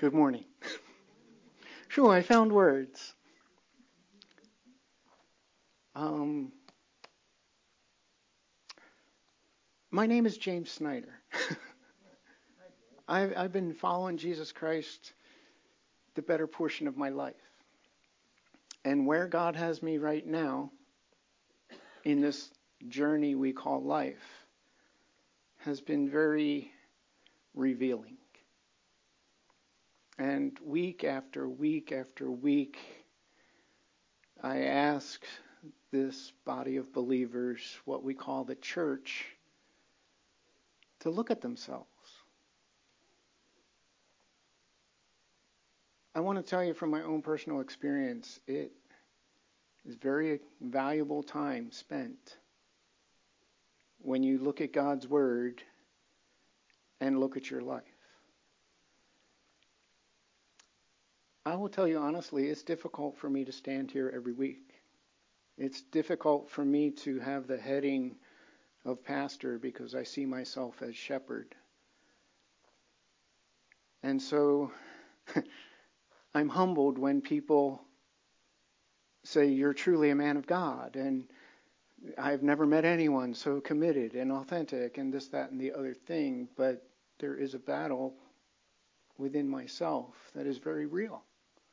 Good morning. Sure, I found words. My name is James Snyder. I've been following Jesus Christ the better portion of my life. And where God has me right now in this journey we call life has been very revealing. And week after week after week, I ask this body of believers, what we call the church, to look at themselves. I want to tell you from my own personal experience, it is very valuable time spent when you look at God's Word and look at your life. I will tell you honestly, it's difficult for me to stand here every week. It's difficult for me to have the heading of pastor because I see myself as shepherd. And so I'm humbled when people say you're truly a man of God, and I've never met anyone so committed and authentic and this, that, and the other thing, but there is a battle within myself that is very real.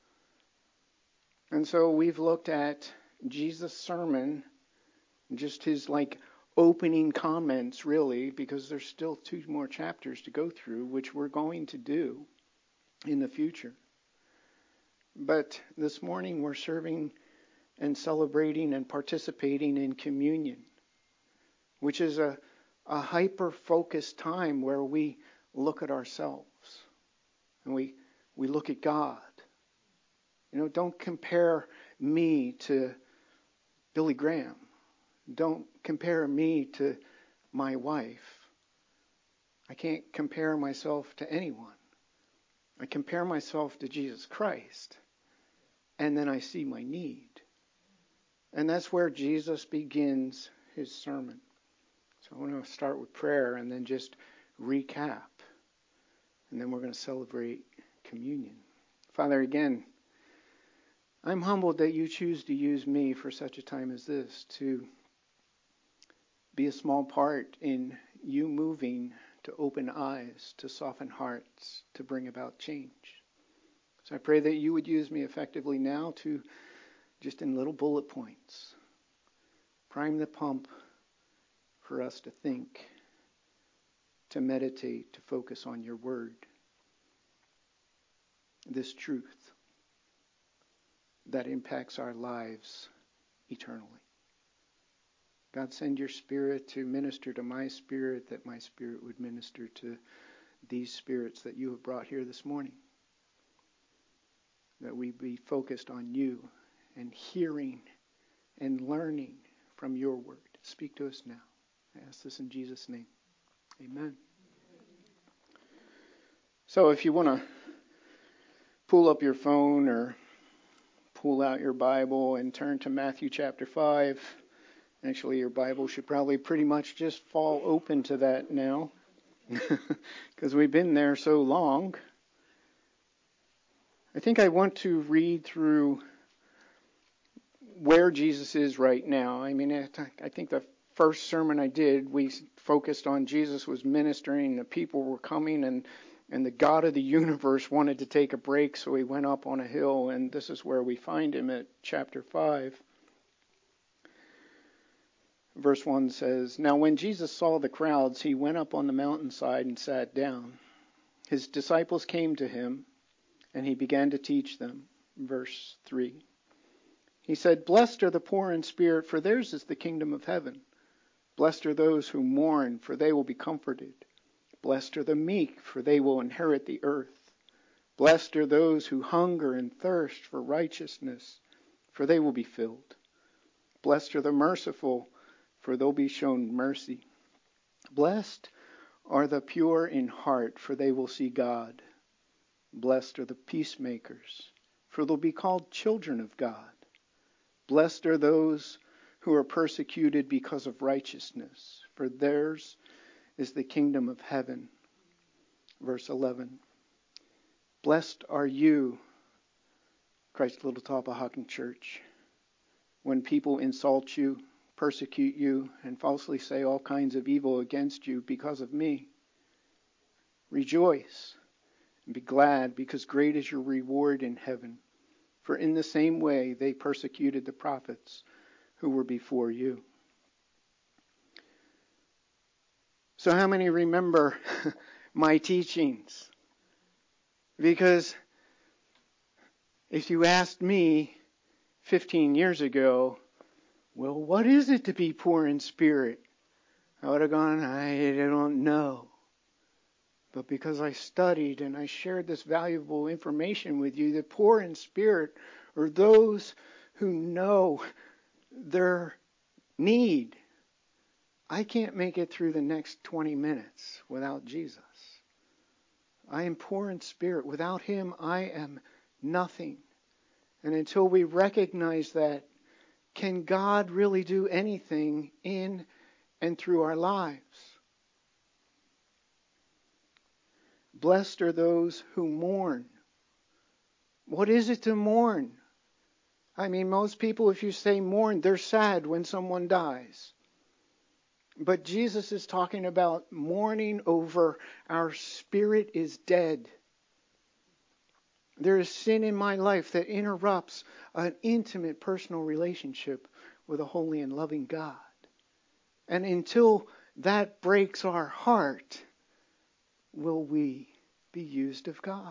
And so we've looked at Jesus' sermon, just his opening comments really, because there's still 2 more chapters to go through, which we're going to do in the future. But this morning we're serving and celebrating and participating in communion, which is a hyper-focused time where we look at ourselves and we look at God. Don't compare me to Billy Graham. Don't compare me to my wife. I can't compare myself to anyone. I compare myself to Jesus Christ, and then I see my need. And that's where Jesus begins his sermon. So I want to start with prayer and then just recap. And then we're going to celebrate communion. Father, again, I'm humbled that you choose to use me for such a time as this to be a small part in you moving to open eyes, to soften hearts, to bring about change. So I pray that you would use me effectively now to, just in little bullet points, prime the pump for us to think, to meditate, to focus on your word, this truth that impacts our lives eternally. God, send your Spirit to minister to my spirit, that my spirit would minister to these spirits that you have brought here this morning. That we be focused on you and hearing and learning from your word. Speak to us now. I ask this in Jesus' name. Amen. So if you want to pull up your phone or pull out your Bible and turn to Matthew chapter 5. Actually, your Bible should probably pretty much just fall open to that now because we've been there so long. I think I want to read through where Jesus is right now. I mean, I think the first sermon I did, we focused on Jesus was ministering, the people were coming, and the God of the universe wanted to take a break, so he went up on a hill, and this is where we find him at chapter 5. Verse 1 says, "Now when Jesus saw the crowds, he went up on the mountainside and sat down. His disciples came to him, and he began to teach them." Verse 3. He said, "Blessed are the poor in spirit, for theirs is the kingdom of heaven. Blessed are those who mourn, for they will be comforted. Blessed are the meek, for they will inherit the earth. Blessed are those who hunger and thirst for righteousness, for they will be filled. Blessed are the merciful, for they'll be shown mercy. Blessed are the pure in heart, for they will see God. Blessed are the peacemakers, for they'll be called children of God. Blessed are those who are persecuted because of righteousness, for theirs is the kingdom of heaven." Verse 11. Blessed are you, Christ Little Tapahawken Church, when people insult you, persecute you, and falsely say all kinds of evil against you because of me. Rejoice and be glad, because great is your reward in heaven. For in the same way they persecuted the prophets who were before you. So how many remember my teachings? Because if you asked me 15 years ago, well, what is it to be poor in spirit? I would have gone, I don't know. But because I studied and I shared this valuable information with you, the poor in spirit are those who know their need. I can't make it through the next 20 minutes without Jesus. I am poor in spirit. Without him, I am nothing. And until we recognize that, can God really do anything in and through our lives? Blessed are those who mourn. What is it to mourn? I mean, most people, if you say mourn, they're sad when someone dies. But Jesus is talking about mourning over our spirit is dead. There is sin in my life that interrupts an intimate personal relationship with a holy and loving God. And until that breaks our heart, will we be used of God?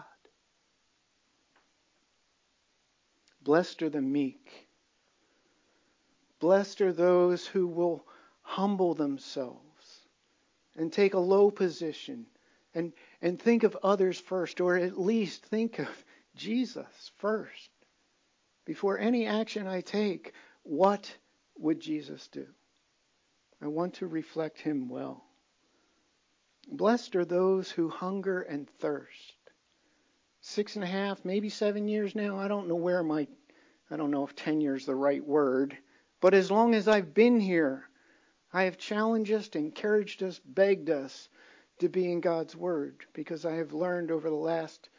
Blessed are the meek. Blessed are those who will humble themselves and take a low position and think of others first, or at least think of Jesus first. Before any action I take, what would Jesus do? I want to reflect him well. Blessed are those who hunger and thirst. 6.5, maybe 7 years now. I don't know if 10 years is the right word. But as long as I've been here, I have challenged us, encouraged us, begged us to be in God's Word. Because I have learned over the last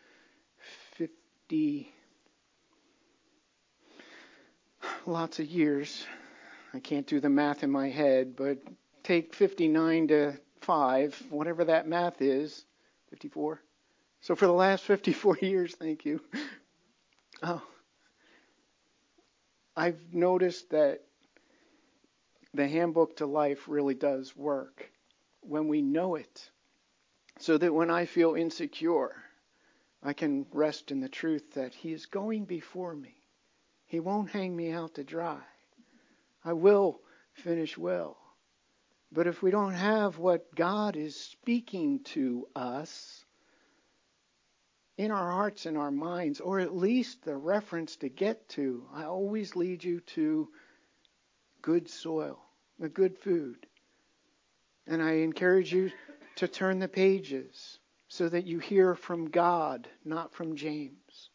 50 lots of years. I can't do the math in my head, but take 59 to 5, whatever that math is, 54. So for the last 54 years, thank you. I've noticed that the handbook to life really does work when we know it. So that when I feel insecure, I can rest in the truth that he is going before me. He won't hang me out to dry. I will finish well. But if we don't have what God is speaking to us in our hearts and our minds, or at least the reference to get to, I always lead you to good soil, the good food. And I encourage you to turn the pages so that you hear from God, not from James.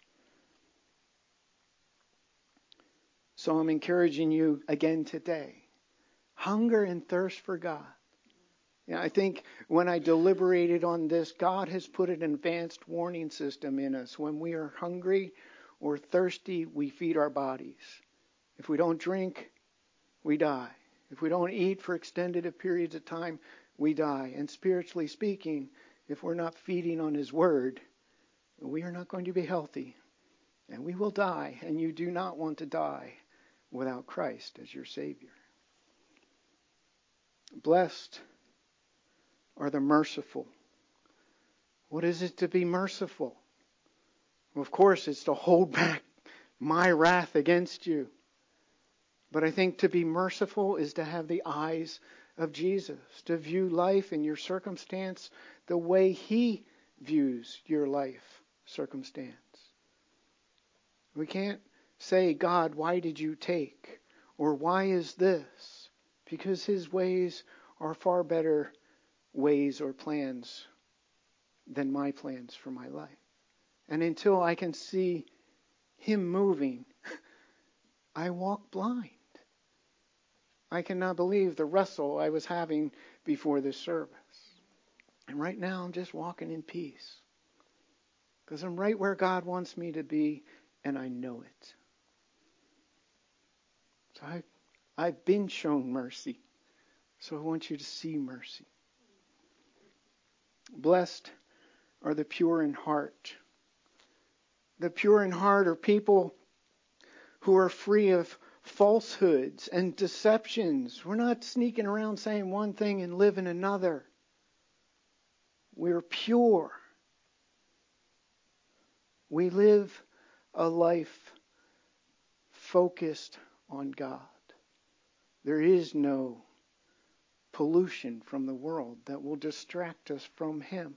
So I'm encouraging you again today. Hunger and thirst for God. I think when I deliberated on this, God has put an advanced warning system in us. When we are hungry or thirsty, we feed our bodies. If we don't drink, we die. If we don't eat for extended periods of time, we die. And spiritually speaking, if we're not feeding on His Word, we are not going to be healthy. And we will die. And you do not want to die without Christ as your Savior. Blessed are the merciful. What is it to be merciful? Well, of course, it's to hold back my wrath against you. But I think to be merciful is to have the eyes of Jesus, to view life and your circumstance the way He views your life circumstance. We can't say, God, why did you take? Or why is this? Because His ways are far better ways or plans than my plans for my life. And until I can see Him moving, I walk blind. I cannot believe the wrestle I was having before this service. And right now I'm just walking in peace. because I'm right where God wants me to be, and I know it. So I've been shown mercy, so I want you to see mercy. Blessed are the pure in heart. The pure in heart are people who are free of falsehoods and deceptions. We're not sneaking around saying one thing and living another. We're pure. We live a life focused on God. There is no pollution from the world that will distract us from Him.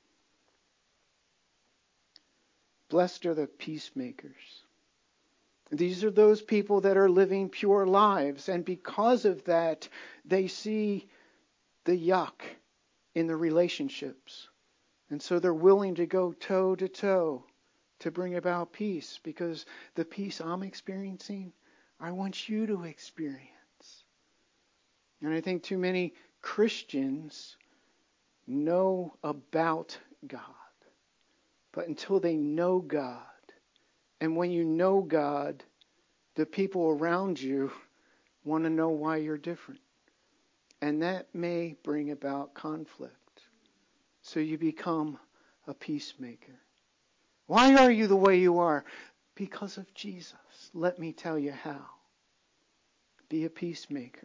Blessed are the peacemakers. These are those people that are living pure lives, and because of that, they see the yuck in the relationships. And so they're willing to go toe to toe to bring about peace, because the peace I'm experiencing, I want you to experience. And I think too many Christians know about God, but until they know God, and when you know God, the people around you want to know why you're different. And that may bring about conflict. So you become a peacemaker. Why are you the way you are? Because of Jesus. Let me tell you how. Be a peacemaker.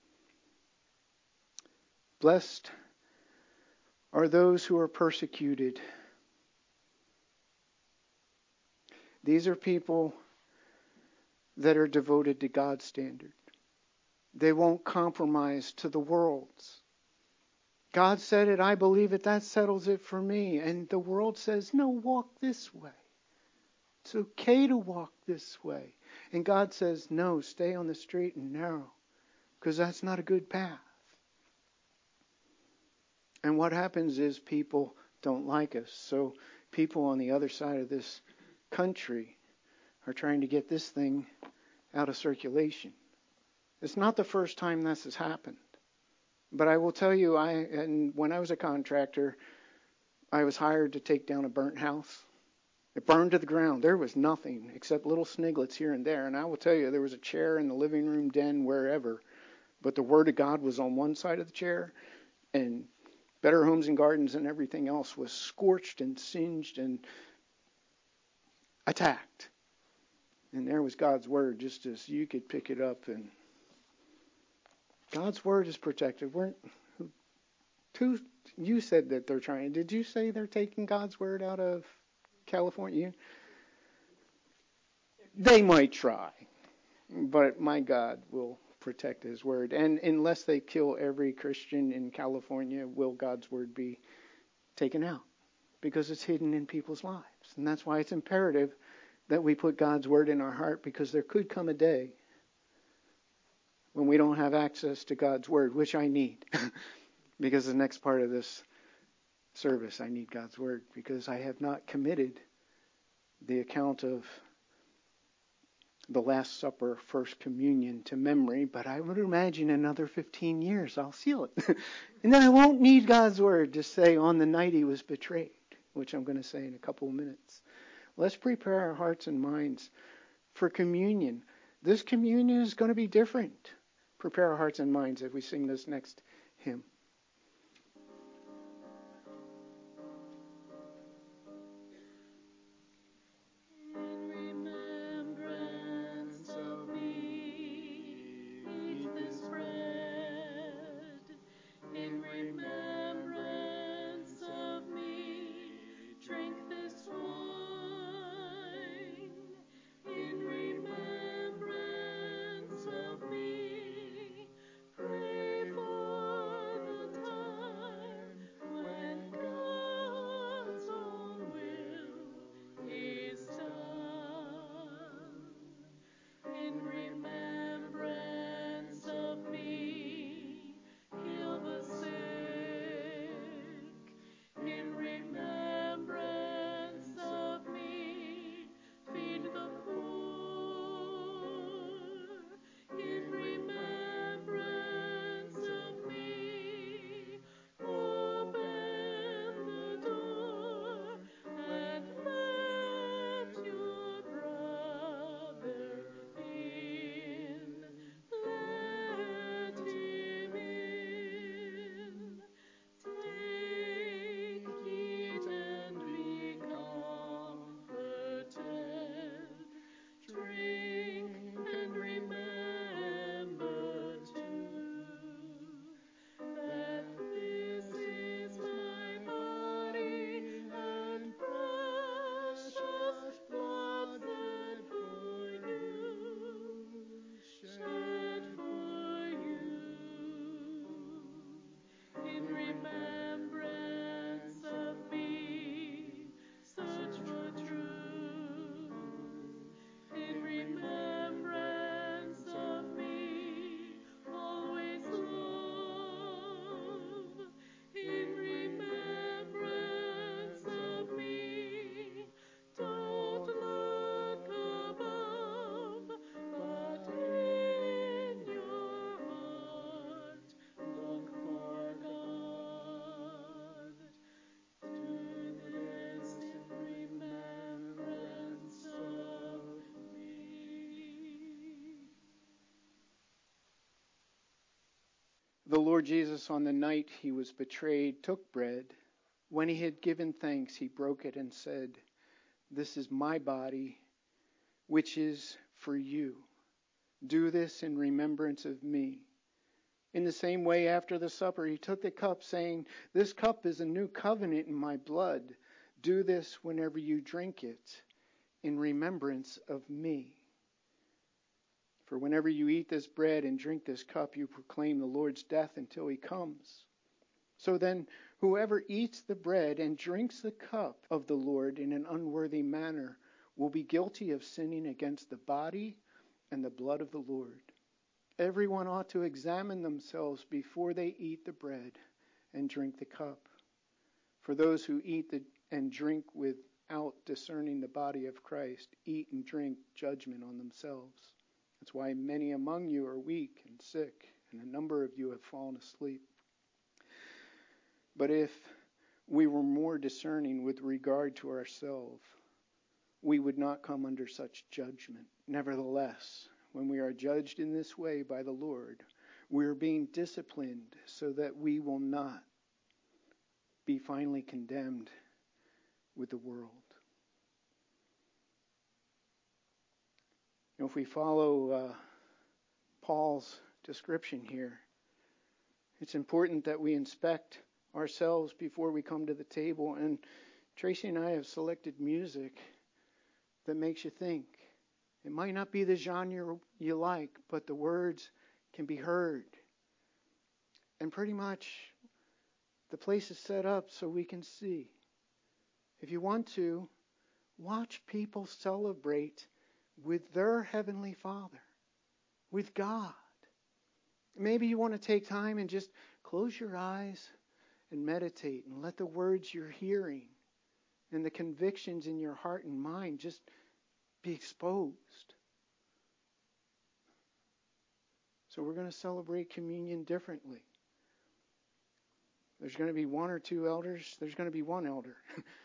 Blessed are those who are persecuted. These are people that are devoted to God's standard. They won't compromise to the world's. God said it, I believe it, that settles it for me. And the world says, no, walk this way. It's okay to walk this way. And God says, no, stay on the straight and narrow, because that's not a good path. And what happens is people don't like us. So people on the other side of this country are trying to get this thing out of circulation. It's not the first time this has happened. But I will tell you, when I was a contractor, I was hired to take down a burnt house. It burned to the ground. There was nothing except little sniglets here and there. And I will tell you, there was a chair in the living room, den, wherever. But the Word of God was on one side of the chair, and Better Homes and Gardens and everything else was scorched and singed and attacked. And there was God's Word, just as you could pick it up. And God's Word is protected. You said that they're trying. Did you say they're taking God's Word out of California? They might try, but my God will protect His Word. And unless they kill every Christian in California, will God's Word be taken out? Because it's hidden in people's lives. And that's why it's imperative that we put God's Word in our heart, because there could come a day when we don't have access to God's Word, which I need. Because the next part of this service, I need God's Word, because I have not committed the account of the Last Supper, First Communion to memory, but I would imagine another 15 years I'll seal it. And then I won't need God's Word to say on the night He was betrayed, which I'm going to say in a couple of minutes. Let's prepare our hearts and minds for communion. This communion is going to be different. Prepare our hearts and minds as we sing this next hymn. Pray for Lord Jesus, on the night he was betrayed, took bread. When he had given thanks, he broke it and said, "This is my body, which is for you. Do this in remembrance of me." In the same way, after the supper, he took the cup, saying, "This cup is a new covenant in my blood. Do this whenever you drink it, in remembrance of me. For whenever you eat this bread and drink this cup, you proclaim the Lord's death until he comes. So then, whoever eats the bread and drinks the cup of the Lord in an unworthy manner will be guilty of sinning against the body and the blood of the Lord. Everyone ought to examine themselves before they eat the bread and drink the cup. For those who eat and drink without discerning the body of Christ eat and drink judgment on themselves. That's why many among you are weak and sick, and a number of you have fallen asleep. But if we were more discerning with regard to ourselves, we would not come under such judgment. Nevertheless, when we are judged in this way by the Lord, we are being disciplined so that we will not be finally condemned with the world. If we follow Paul's description here, it's important that we inspect ourselves before we come to the table. And Tracy and I have selected music that makes you think. It might not be the genre you like, but the words can be heard. And pretty much the place is set up so we can see. If you want to, watch people celebrate with their Heavenly Father, with God. Maybe you want to take time and just close your eyes and meditate and let the words you're hearing and the convictions in your heart and mind just be exposed. So we're going to celebrate communion differently. There's going to be one or two elders. There's going to be one elder.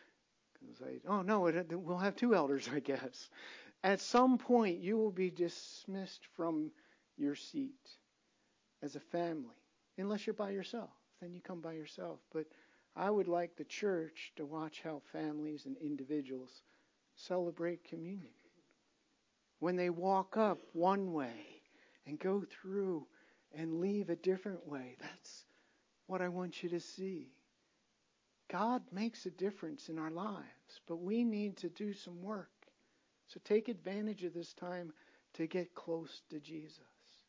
We'll have two elders, I guess. At some point, you will be dismissed from your seat as a family. Unless you're by yourself. Then you come by yourself. But I would like the church to watch how families and individuals celebrate communion. When they walk up one way and go through and leave a different way, that's what I want you to see. God makes a difference in our lives, but we need to do some work. So take advantage of this time to get close to Jesus.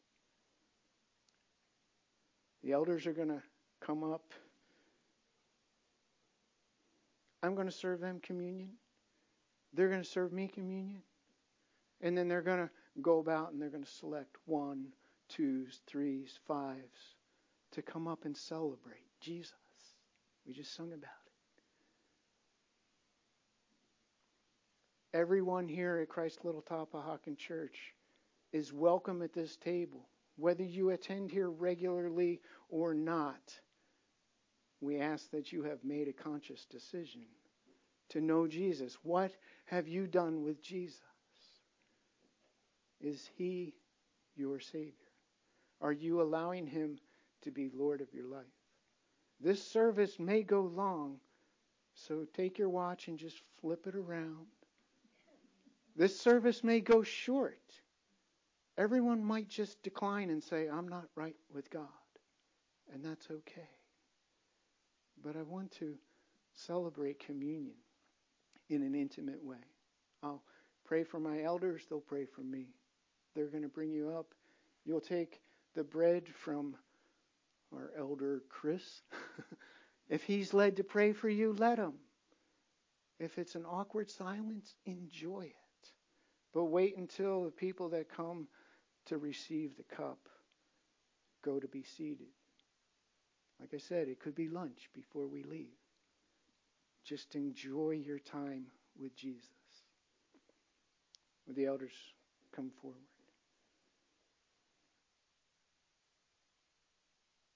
The elders are going to come up. I'm going to serve them communion. They're going to serve me communion. And then they're going to go about and they're going to select 1, 2s, 3s, 5s to come up and celebrate Jesus. We just sung about it. Everyone here at Christ Little Tappahaken Church is welcome at this table. Whether you attend here regularly or not, we ask that you have made a conscious decision to know Jesus. What have you done with Jesus? Is He your Savior? Are you allowing Him to be Lord of your life? This service may go long, so take your watch and just flip it around. This service may go short. Everyone might just decline and say, I'm not right with God. And that's okay. But I want to celebrate communion in an intimate way. I'll pray for my elders. They'll pray for me. They're going to bring you up. You'll take the bread from our elder Chris. If he's led to pray for you, let him. If it's an awkward silence, enjoy it. But wait until the people that come to receive the cup go to be seated. Like I said, it could be lunch before we leave. Just enjoy your time with Jesus. Would the elders come forward?